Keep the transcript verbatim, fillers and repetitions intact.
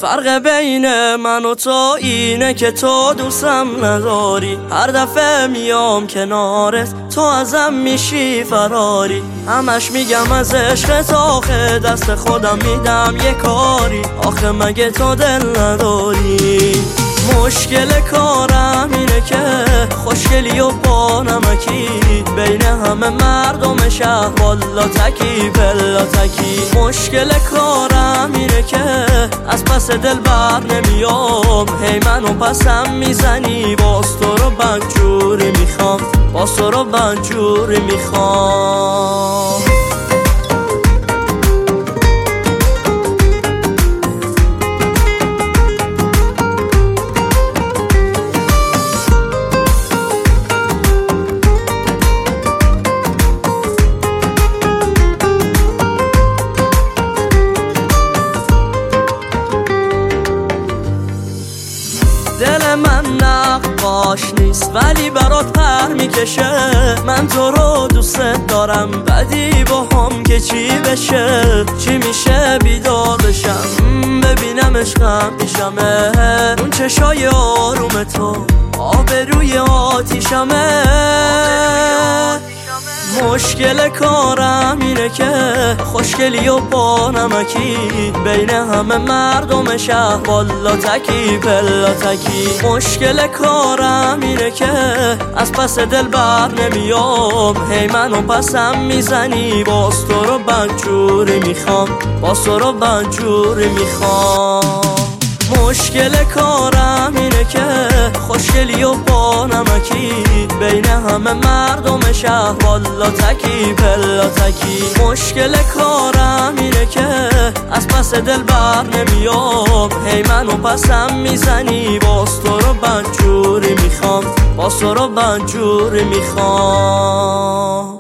فرق بین من و تو اینه که تو دوستم نداری. هر دفعه میام کنارت تو ازم میشی فراری. همش میگم از عشق تو، آخه دست خودم میدم یه کاری. آخه مگه تو دل نداری؟ مشکل کارم اینه که خوشگلی و با نمکی، بین همه مردم شهر والا تکی بلا تکی. مشکل کارم اینه که از پس دل بر نمیام، هی منو پسم میزنی. باز تو رو بدجوری میخوام، باز تو رو بدجوری میخوام. دل من نقاش نیست ولی برات پر میکشه. من تو رو دوست دارم بدی با هم که چی بشه. چی میشه بیدار بشم ببینم عشقم پیشمه. اون چشای آروم تو آبروی آتیشمه. مشکل کارم اینه که خوشگلی و با نمکی، بین همه مردم شهر والا تکی بلا تکی. مشکل کارم اینه که از پس دل بر نمیام، هی منو پسم میزنی. باز تو رو بدجوری میخوام، باز تو رو بدجوری میخوام. مشکل کارم اینه که خوشگلی و با نمکی، بین همه مردم شهر والا تکی بلا تکی. مشکل کارم اینه که از پس دل بر نمیام، هی منو پسم میزنی. باز تو رو بدجوری میخوام، باز تو رو بدجوری میخوام.